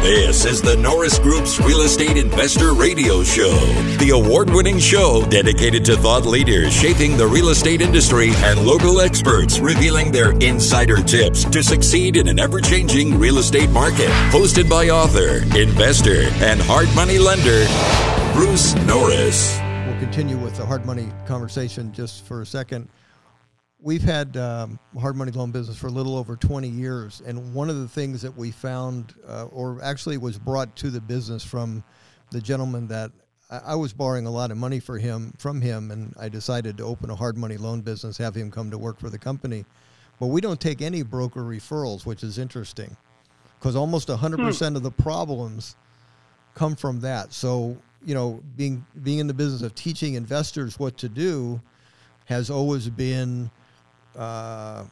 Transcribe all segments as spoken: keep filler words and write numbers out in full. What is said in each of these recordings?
This is the Norris Group's Real Estate Investor Radio Show, the award-winning show dedicated to thought leaders shaping the real estate industry and local experts revealing their insider tips to succeed in an ever-changing real estate market. Hosted by author, investor, and hard money lender, Bruce Norris. We'll continue with the hard money conversation just for a second. We've had um, hard money loan business for a little over twenty years, and one of the things that we found, uh, or actually was brought to the business from the gentleman that I, I was borrowing a lot of money for him from him, and I decided to open a hard money loan business, have him come to work for the company. But we don't take any broker referrals, which is interesting, because almost one hundred percent of the problems come from that. So, you know, being being in the business of teaching investors what to do has always been Uh,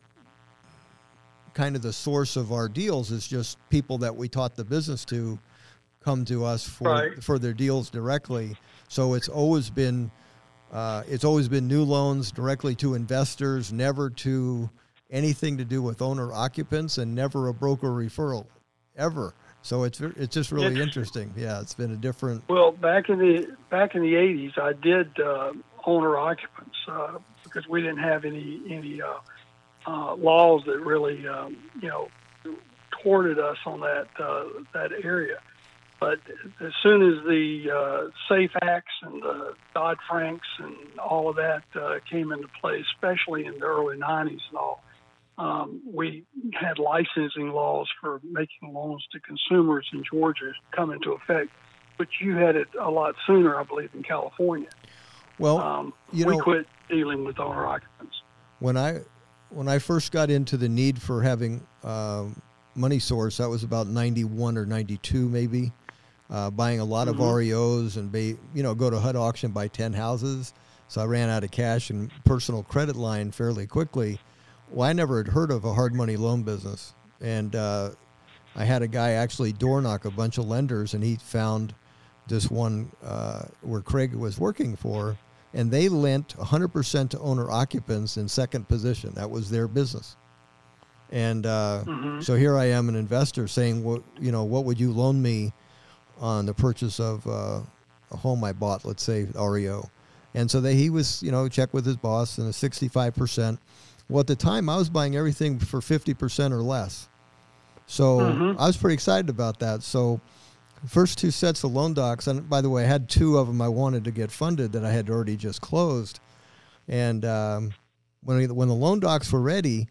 kind of the source of our deals. Is just people that we taught the business to come to us for right. for their deals directly. So it's always been uh, it's always been new loans directly to investors, never to anything to do with owner occupants, and never a broker referral ever. So it's it's just really interesting. Yeah, it's been a different. Well, back in the back in the eighties, I did uh, owner occupants uh, because we didn't have any any uh, uh, laws that really um, you know thwarted us on that uh, that area. But as soon as the uh, SAFE Acts and the Dodd-Franks and all of that uh, came into play, especially in the early nineties and all. Um, we had licensing laws for making loans to consumers in Georgia come into effect, but you had it a lot sooner, I believe, in California. Well, um, you we know, quit dealing with owner occupants. When I when I first got into the need for having uh, money source, that was about ninety-one or ninety-two, maybe. Uh, buying a lot mm-hmm. of R E Os and be, you know go to H U D auction, buy ten houses. So I ran out of cash and personal credit line fairly quickly. Well, I never had heard of a hard money loan business. And uh, I had a guy actually door knock a bunch of lenders, and he found this one uh, where Craig was working for, and they lent one hundred percent to owner occupants in second position. That was their business. And uh, mm-hmm. so here I am, an investor, saying, "What you know, what would you loan me on the purchase of uh, a home I bought, let's say R E O?" And so they, he was, you know, check with his boss, and a sixty-five percent. Well, at the time, I was buying everything for fifty percent or less. So mm-hmm. I was pretty excited about that. So first two sets of loan docs, and by the way, I had two of them I wanted to get funded that I had already just closed. And um, when, when the loan docs were ready,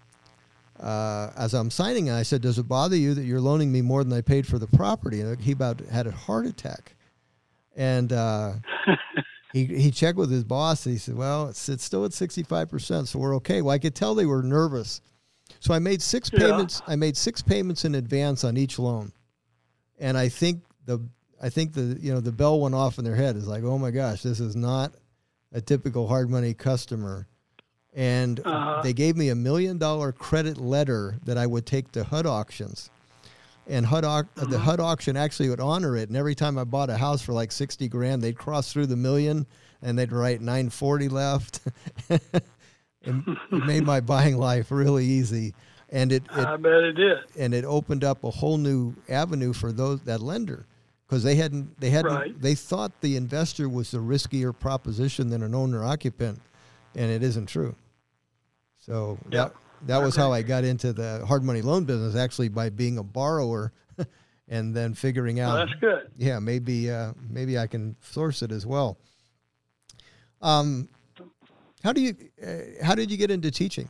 uh, as I'm signing, I said, "Does it bother you that you're loaning me more than I paid for the property?" And he about had a heart attack. And uh, he he checked with his boss. And he said, "Well, it's, it's still at sixty-five percent, so we're okay." Well, I could tell they were nervous. So I made six yeah. payments. I made six payments in advance on each loan. And I think the I think the you know the bell went off in their head. It's like, oh my gosh, this is not a typical hard money customer. And uh-huh. they gave me a million dollar credit letter that I would take to H U D auctions. And H U D, uh-huh. the H U D auction actually would honor it. And every time I bought a house for like sixty grand, they'd cross through the million and they'd write nine forty left. It made my buying life really easy. And it, it I bet it did. And it opened up a whole new avenue for those that lender, because they hadn't they hadn't right. they thought the investor was a riskier proposition than an owner occupant, and it isn't true. So Yep. that that was how I got into the hard money loan business, actually by being a borrower, and then figuring out. Well, that's good. Yeah, maybe uh, maybe I can source it as well. Um, how do you uh, how did you get into teaching?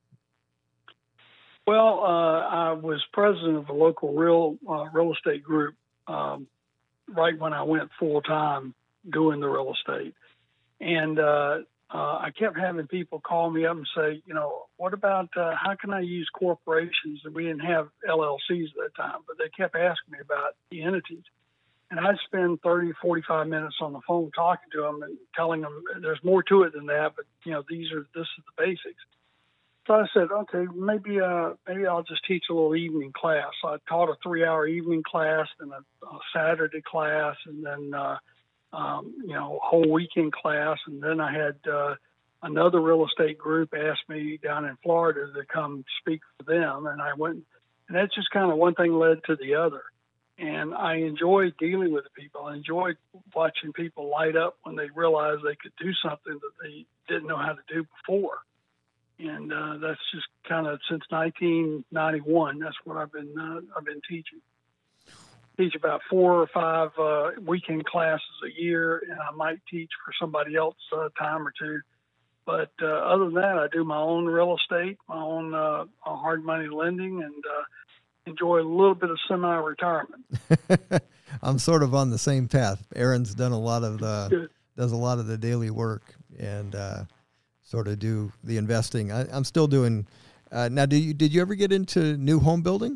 Well, uh, I was president of a local real uh, real estate group um, right when I went full time doing the real estate, and uh, uh, I kept having people call me up and say, you know, what about uh, how can I use corporations? And we didn't have L L Cs at that time, but they kept asking me about the entities. And I'd spend thirty, forty-five minutes on the phone talking to them and telling them there's more to it than that, but, you know, these are this is the basics. So I said, okay, maybe uh, maybe I'll just teach a little evening class. So I taught a three-hour evening class, and a, a Saturday class, and then, uh, um, you know, a whole weekend class. And then I had uh, another real estate group ask me down in Florida to come speak for them. And I went, and that's just kind of one thing led to the other. And I enjoy dealing with the people. I enjoy watching people light up when they realize they could do something that they didn't know how to do before. And uh, that's just kind of since nineteen ninety-one. That's what I've been uh, I've been teaching. Teach about four or five uh, weekend classes a year, and I might teach for somebody else a time or two. But uh, other than that, I do my own real estate, my own uh, hard money lending, and uh, enjoy a little bit of semi-retirement. I'm sort of on the same path. Aaron's done a lot of the Good. does a lot of the daily work and uh, sort of do the investing. I, I'm still doing. Uh, now, did you did you ever get into new home building?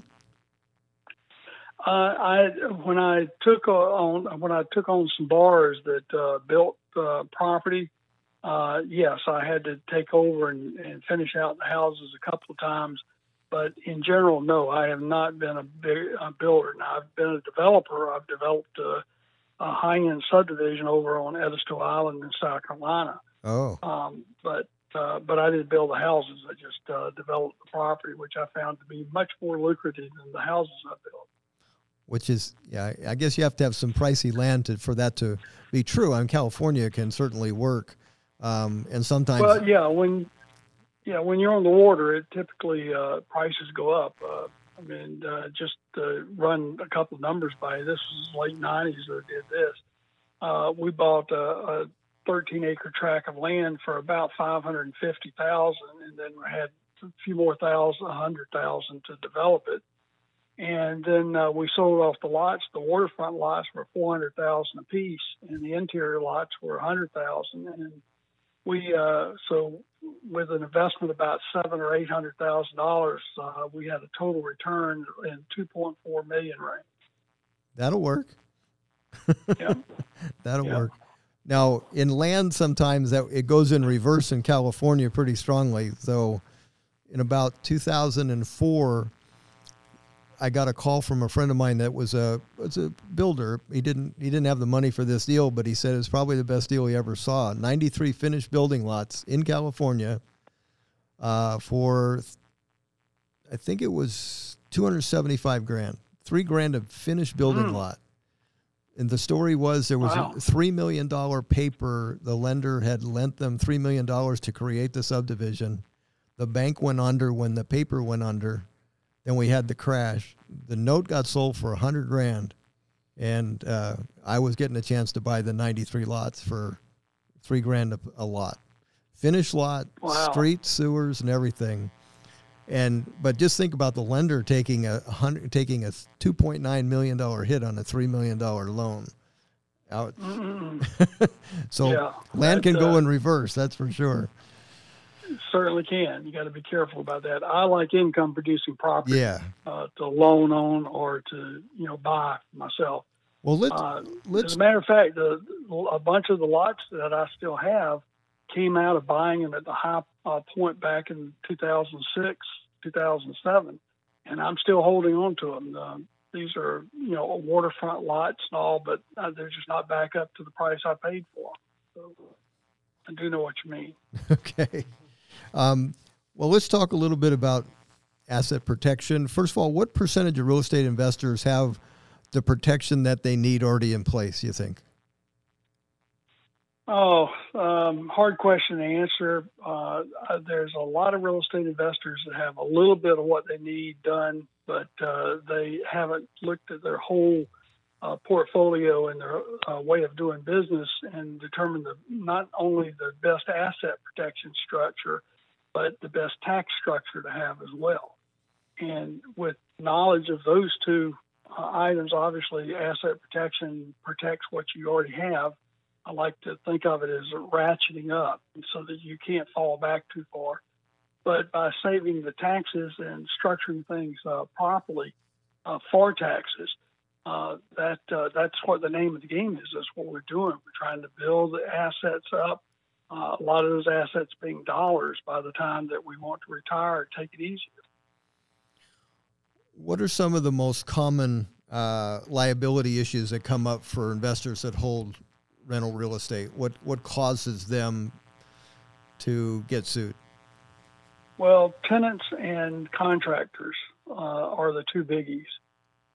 Uh, I when I took on when I took on some bars that uh, built uh, property. Uh, yes, I had to take over and, and finish out the houses a couple of times. But in general, no, I have not been a, big, a builder. Now, I've been a developer. I've developed a, a high-end subdivision over on Edisto Island in South Carolina. Oh. Um, but uh, but I didn't build the houses. I just uh, developed the property, which I found to be much more lucrative than the houses I built. Which is, yeah, I guess you have to have some pricey land to, for that to be true. I mean, California can certainly work. Um, and sometimes. Well, yeah, when yeah when you're on the water, it typically uh, prices go up. Uh, I mean, uh, just to run a couple of numbers by you, this was late nineties that I did this. Uh, we bought a, a thirteen acre tract of land for about five hundred fifty thousand dollars, and then we had a few more thousand, one hundred thousand dollars to develop it. And then uh, we sold off the lots. The waterfront lots were four hundred thousand dollars a piece, and the interior lots were one hundred thousand dollars. And we uh, so with an investment of about seven or eight hundred thousand dollars, uh, we had a total return in two point four million range. That'll work. Yeah, that'll yeah. work. Now, in land, sometimes that it goes in reverse in California pretty strongly. So, in about two thousand four, I got a call from a friend of mine that was a was a builder. He didn't he didn't have the money for this deal, but he said it's probably the best deal he ever saw. ninety-three finished building lots in California uh, for, I think it was two hundred seventy-five grand, three grand a finished building mm. lot. And the story was there was wow. a three million dollars paper. The lender had lent them three million dollars to create the subdivision. The bank went under when the paper went under. Then we had the crash. The note got sold for a hundred grand, and uh, I was getting a chance to buy the ninety-three lots for three grand a, a lot, finished lot, wow. streets, sewers, and everything. And but just think about the lender taking a hundred, taking a two point nine million dollar hit on a three million dollar loan. Out. So yeah, land can uh, go in reverse. That's for sure. Certainly can. You got to be careful about that. I like income producing property Yeah. uh, to loan on or to, you know, buy myself. Well, let's, Uh, let's as a matter of fact, the, a bunch of the lots that I still have came out of buying them at the high uh, point back in two thousand six, two thousand seven, and I'm still holding on to them. Uh, these are, you know, waterfront lots and all, but uh, they're just not back up to the price I paid for them. So I do know what you mean. Okay. Um, well, let's talk a little bit about asset protection. First of all, what percentage of real estate investors have the protection that they need already in place, you think? Oh, um, hard question to answer. Uh, there's a lot of real estate investors that have a little bit of what they need done, but uh, they haven't looked at their whole uh, portfolio and their uh, way of doing business and determined the, not only the best asset protection structure, but the best tax structure to have as well. And with knowledge of those two uh, items, obviously asset protection protects what you already have. I like to think of it as ratcheting up so that you can't fall back too far. But by saving the taxes and structuring things uh, properly uh, for taxes, uh, that uh, that's what the name of the game is. That's what we're doing. We're trying to build the assets up. Uh, a lot of those assets being dollars by the time that we want to retire or take it easier. What are some of the most common uh, liability issues that come up for investors that hold rental real estate? What what causes them to get sued? Well, tenants and contractors uh, are the two biggies.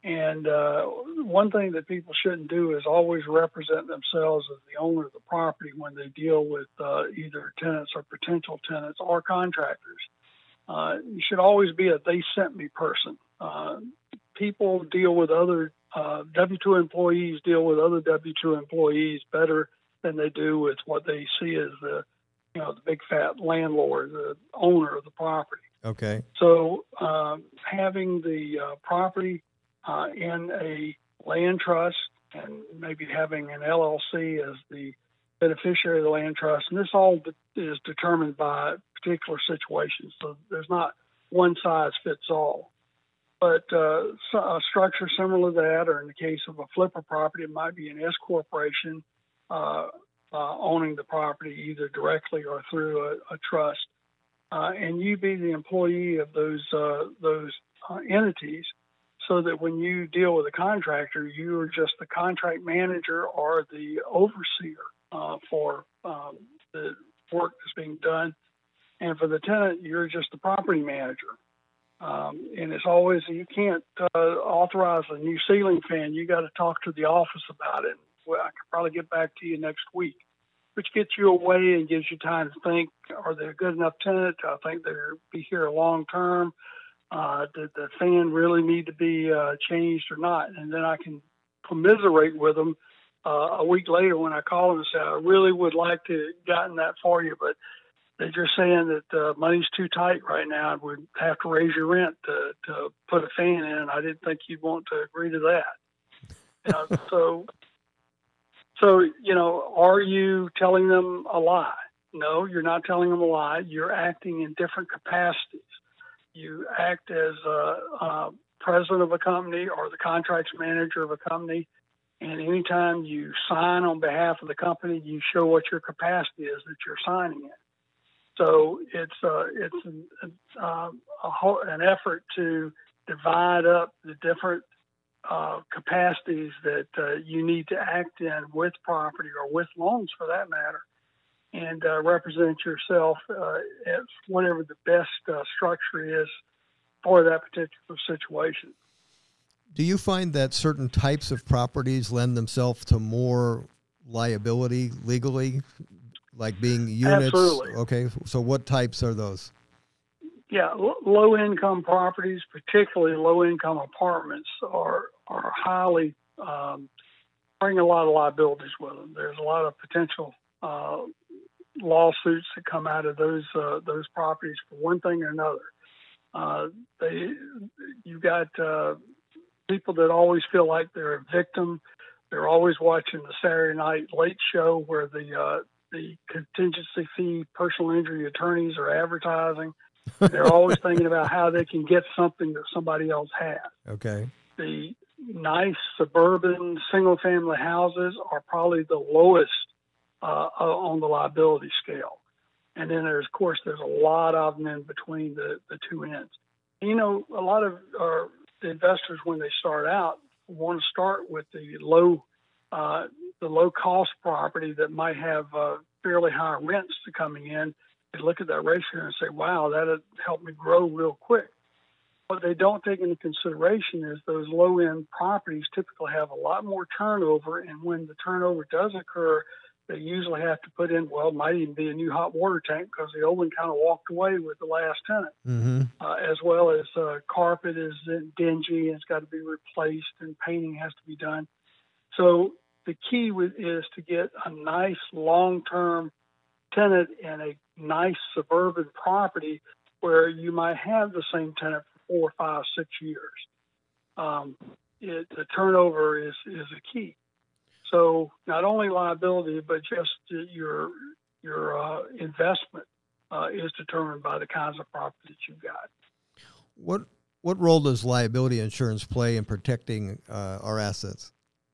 And uh, one thing that people shouldn't do is always represent themselves as the owner of the property when they deal with uh, either tenants or potential tenants or contractors. Uh, you should always be a they sent me person. Uh, people deal with other uh, W two employees deal with other W two employees better than they do with what they see as the, you know, the big fat landlord, the owner of the property. Okay. So um, having the uh, property uh, in a land trust and maybe having an L L C as the beneficiary of the land trust, and this all is determined by particular situations. So there's not one size fits all. But uh, a structure similar to that, or in the case of a flipper property, it might be an S corporation uh, uh, owning the property either directly or through a, a trust, uh, and you be the employee of those uh, those uh, entities, so that when you deal with a contractor, you are just the contract manager or the overseer uh, for um, the work that's being done, and for the tenant, you're just the property manager. Um, and it's always, you can't uh, authorize a new ceiling fan. You got to talk to the office about it. Well, I could probably get back to you next week, which gets you away and gives you time to think, are they a good enough tenant? Do I think they'll be here long term? Uh, did the fan really need to be uh, changed or not? And then I can commiserate with them uh, a week later when I call them and say, I really would like to have gotten that for you, but they're just saying that uh, money's too tight right now. We'd have to raise your rent to, to put a fan in. I didn't think you'd want to agree to that. You know, so, so, you know, are you telling them a lie? No, you're not telling them a lie. You're acting in different capacities. You act as a, a president of a company or the contracts manager of a company. And anytime you sign on behalf of the company, you show what your capacity is that you're signing in. So it's uh, it's an, uh, a whole, an effort to divide up the different uh, capacities that uh, you need to act in with property or with loans, for that matter, and uh, represent yourself uh, as whatever the best uh, structure is for that particular situation. Do you find that certain types of properties lend themselves to more liability legally? Like being units? Absolutely. Okay, so what types are those? Yeah, l- low-income properties, particularly low-income apartments, are are highly um, bring a lot of liabilities with them. There's a lot of potential uh, lawsuits that come out of those uh, those properties for one thing or another. Uh, they, you got uh, people that always feel like they're a victim. They're always watching the Saturday Night Late Show where the uh, the contingency fee personal injury attorneys are advertising. They're always thinking about how they can get something that somebody else has. Okay. The nice suburban single family houses are probably the lowest uh, on the liability scale. And then there's, of course, there's a lot of them in between the, the two ends. You know, a lot of our the investors, when they start out, want to start with the low uh, the low-cost property that might have uh, fairly high rents to coming in. They look at that ratio and say, wow, that'll help me grow real quick. What they don't take into consideration is those low-end properties typically have a lot more turnover, and when the turnover does occur, they usually have to put in, well, it might even be a new hot water tank because the old one kind of walked away with the last tenant, mm-hmm. uh, as well as uh, carpet is dingy and it's got to be replaced and painting has to be done. So the key with, is to get a nice long-term tenant in a nice suburban property where you might have the same tenant for four, five, six years. Um, it, the turnover is, is a key. So not only liability, but just your your uh, investment uh, is determined by the kinds of property that you've got. What what role does liability insurance play in protecting uh, our assets?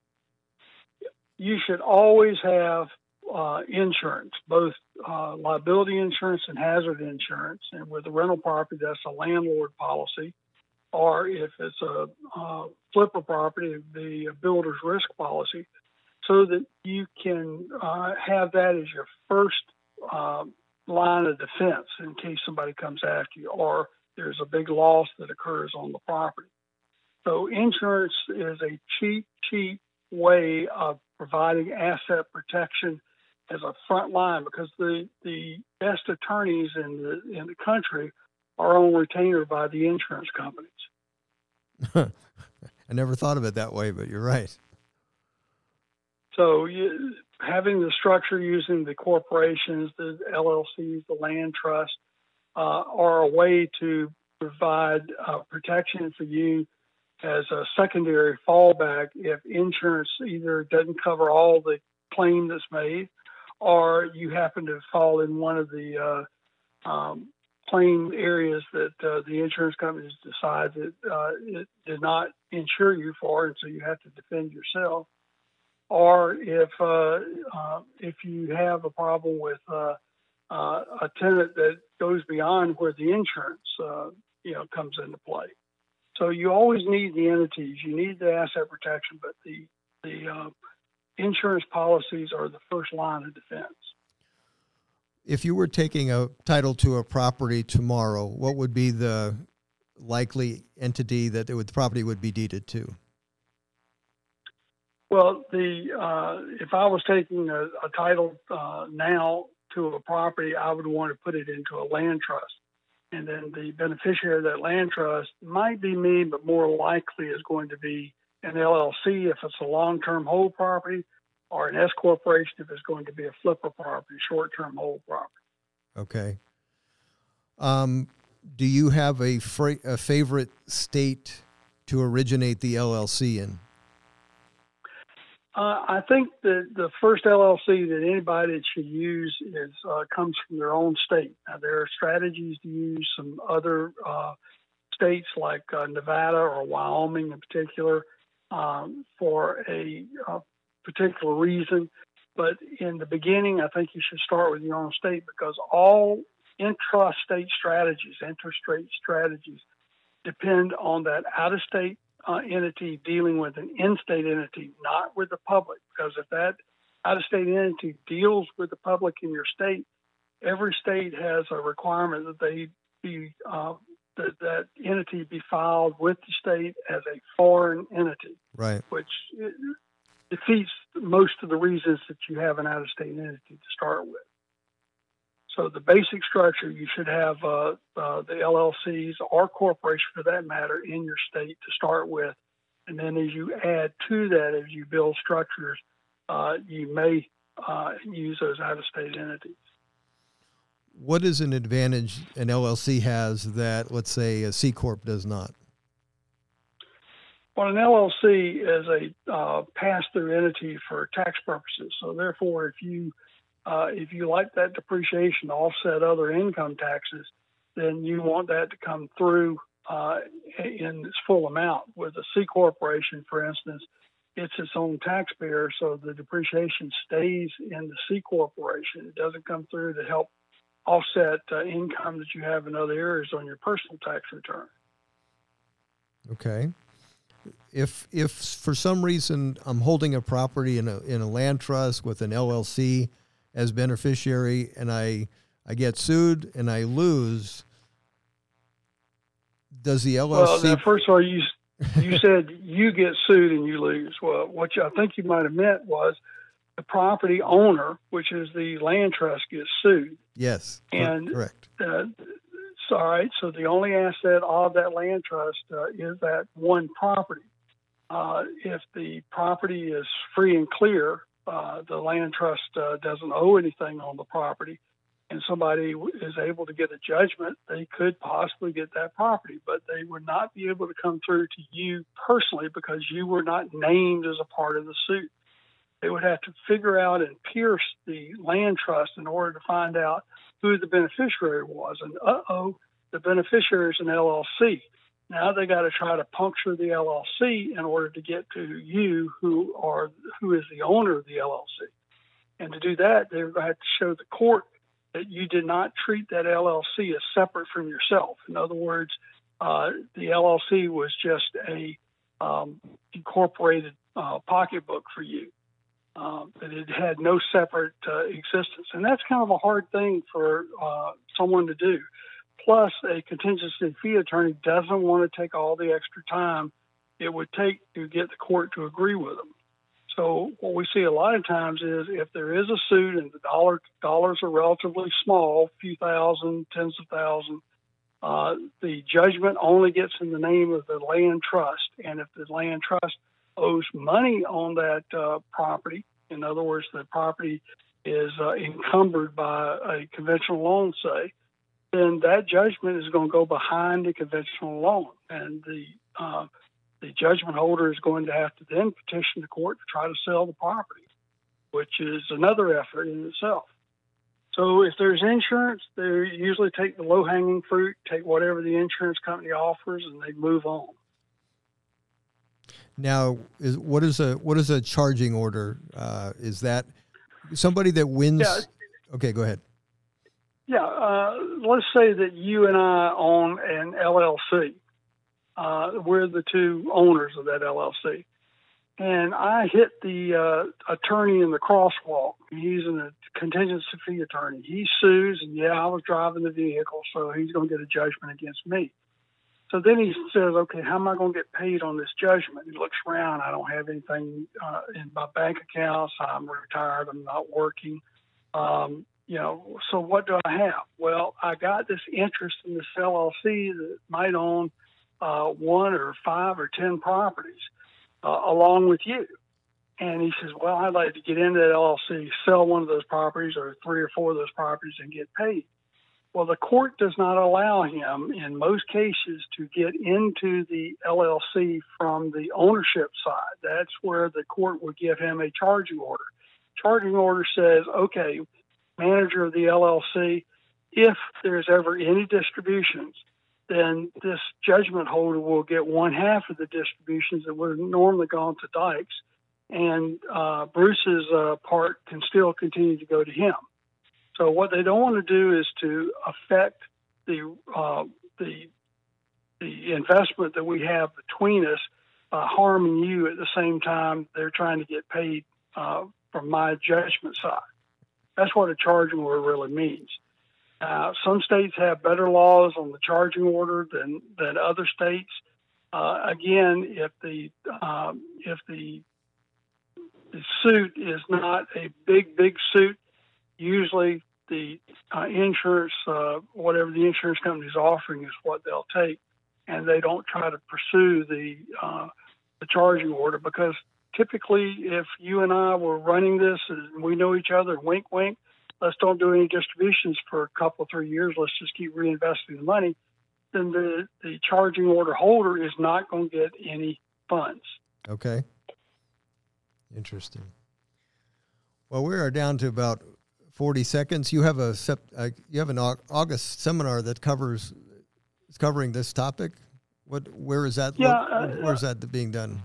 You should always have uh, insurance, both uh, liability insurance and hazard insurance. And with a rental property, that's a landlord policy. Or if it's a uh, flipper property, the builder's risk policy, so that you can uh, have that as your first uh, line of defense in case somebody comes after you or there's a big loss that occurs on the property. So insurance is a cheap, cheap way of providing asset protection as a front line, because the, the best attorneys in the in the country are on retainer by the insurance companies. I never thought of it that way, but you're right. So you, having the structure using the corporations, the L L Cs, the land trust, uh, are a way to provide uh, protection for you as a secondary fallback if insurance either doesn't cover all the claim that's made, or you happen to fall in one of the uh, um, claim areas that uh, the insurance companies decide that uh, it did not insure you for, and so you have to defend yourself. Or if uh, uh, if you have a problem with uh, uh, a tenant that goes beyond where the insurance uh, you know comes into play. So you always need the entities, you need the asset protection, but the the uh, insurance policies are the first line of defense. If you were taking a title to a property tomorrow, what would be the likely entity that it would, the property would be deeded to? Well, the uh, if I was taking a, a title uh, now to a property, I would want to put it into a land trust. And then the beneficiary of that land trust might be me, but more likely is going to be an L L C if it's a long-term hold property, or an S corporation if it's going to be a flipper property, short-term hold property. Okay. Um, do you have a, fra- a favorite state to originate the L L C in? Uh, I think that the first L L C that anybody should use is uh, comes from their own state. Now, there are strategies to use some other uh, states like uh, Nevada or Wyoming in particular um, for a, a particular reason. But in the beginning, I think you should start with your own state, because all intrastate strategies, interstate strategies, depend on that out-of-state Uh, entity dealing with an in-state entity, not with the public. Because if that out-of-state entity deals with the public in your state, every state has a requirement that they be uh, that that entity be filed with the state as a foreign entity, right? Which defeats most of the reasons that you have an out-of-state entity to start with. So the basic structure, you should have uh, uh, the L L Cs or corporation for that matter in your state to start with. And then as you add to that, as you build structures, uh, you may uh, use those out-of-state entities. What is an advantage an L L C has that, let's say, a C Corp does not? Well, an L L C is a uh, pass-through entity for tax purposes. So therefore, if you Uh, if you like that depreciation to offset other income taxes, then you want that to come through uh, in its full amount. With a C corporation, for instance, it's its own taxpayer, so the depreciation stays in the C corporation. It doesn't come through to help offset uh, income that you have in other areas on your personal tax return. Okay. If if for some reason I'm holding a property in a in a land trust with an L L C as beneficiary, and I I get sued and I lose, does the L L C? Well, now, first of all, you you said you get sued and you lose. Well, what you, I think you might have meant was the property owner, which is the land trust, gets sued. Yes, and correct. Uh, so, all right. So the only asset of that land trust uh, is that one property. Uh, if the property is free and clear, Uh, the land trust uh, doesn't owe anything on the property, and somebody is able to get a judgment, they could possibly get that property, but they would not be able to come through to you personally because you were not named as a part of the suit. They would have to figure out and pierce the land trust in order to find out who the beneficiary was. And uh-oh, the beneficiary is an L L C. Now they got to try to puncture the L L C in order to get to you, who are who is the owner of the L L C. And to do that, they're going to have to show the court that you did not treat that L L C as separate from yourself. In other words, uh, the L L C was just a um, incorporated uh, pocketbook for you. Um, that it had no separate uh, existence, and that's kind of a hard thing for uh, someone to do. Plus, a contingency fee attorney doesn't want to take all the extra time it would take to get the court to agree with them. So what we see a lot of times is if there is a suit and the dollar dollars are relatively small, a few thousand, tens of thousands, uh, the judgment only gets in the name of the land trust. And if the land trust owes money on that uh, property, in other words, the property is uh, encumbered by a conventional loan, say, then that judgment is going to go behind the conventional loan. And the uh, the judgment holder is going to have to then petition the court to try to sell the property, which is another effort in itself. So if there's insurance, they usually take the low-hanging fruit, take whatever the insurance company offers, and they move on. Now, is what is a what is a charging order? Uh, is that somebody that wins? Yeah. Okay, go ahead. Yeah, uh, let's say that you and I own an L L C. Uh, we're the two owners of that L L C. And I hit the uh, attorney in the crosswalk. He's a contingency fee attorney. He sues, and yeah, I was driving the vehicle, so he's going to get a judgment against me. So then he says, okay, how am I going to get paid on this judgment? He looks around. I don't have anything uh, in my bank accounts. I'm retired. I'm not working. Um, you know, so what do I have? Well, I got this interest in this L L C that might own uh, one or five or ten properties uh, along with you. And he says, well, I'd like to get into that L L C, sell one of those properties or three or four of those properties and get paid. Well, the court does not allow him in most cases to get into the L L C from the ownership side. That's where the court would give him a charging order. Charging order says, okay, manager of the L L C, if there's ever any distributions, then this judgment holder will get one half of the distributions that would have normally gone to Dykes, and uh, Bruce's uh, part can still continue to go to him. So what they don't want to do is to affect the uh, the the investment that we have between us, uh, harming you at the same time they're trying to get paid uh, from my judgment side. That's what a charging order really means. Uh, some states have better laws on the charging order than, than other states. Uh, again, if the um, if the the suit is not a big, big suit, usually the uh, insurance, uh, whatever the insurance company is offering is what they'll take, and they don't try to pursue the uh, the charging order, because typically if you and I were running this and we know each other, wink, wink, let's don't do any distributions for a couple, three years, let's just keep reinvesting the money, then the, the charging order holder is not going to get any funds. Okay. Interesting. Well, we are down to about forty seconds. You have a sep- uh, you have an August seminar that covers is covering this topic. What? Where is that? Yeah, lo- uh, where is that being done?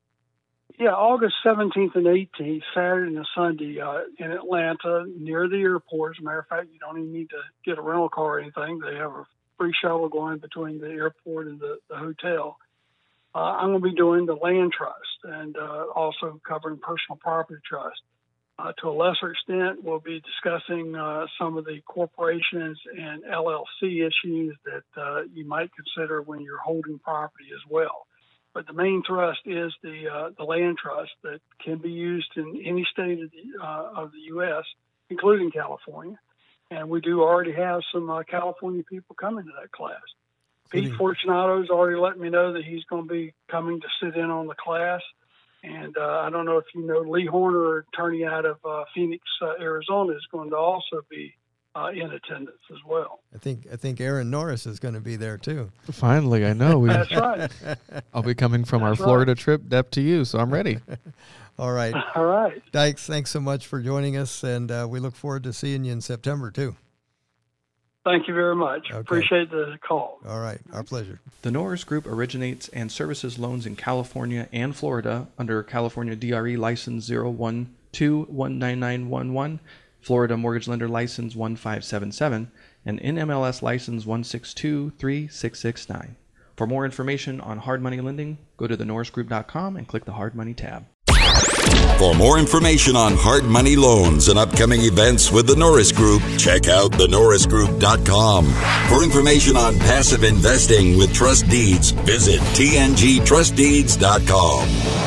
Yeah, August seventeenth and eighteenth, Saturday and Sunday, uh, in Atlanta, near the airport. As a matter of fact, you don't even need to get a rental car or anything. They have a free shuttle going between the airport and the, the hotel. Uh, I'm going to be doing the land trust and uh, also covering personal property trust. Uh, to a lesser extent, we'll be discussing uh, some of the corporations and L L C issues that uh, you might consider when you're holding property as well. But the main thrust is the uh, the land trust that can be used in any state of the, uh, of the U S, including California. And we do already have some uh, California people coming to that class. Pete Fortunato's already let me know that he's going to be coming to sit in on the class. And uh, I don't know if you know, Lee Horner, attorney out of uh, Phoenix, uh, Arizona, is going to also be uh, in attendance as well. I think I think Aaron Norris is going to be there too. Finally, I know. We, That's right. I'll be coming from That's our Florida right. trip, Dep, to you, so I'm ready. All right. All right. Dykes, thanks so much for joining us, and uh, we look forward to seeing you in September too. Thank you very much. Okay. Appreciate the call. All right. Our pleasure. The Norris Group originates and services loans in California and Florida under California D R E license zero one two one nine nine one one, Florida Mortgage Lender license one five seven seven, and N M L S license one six two three six six nine. For more information on hard money lending, go to the norris group dot com and click the Hard Money tab. For more information on hard money loans and upcoming events with the Norris Group, check out the norris group dot com. For information on passive investing with trust deeds, visit t n g trust deeds dot com.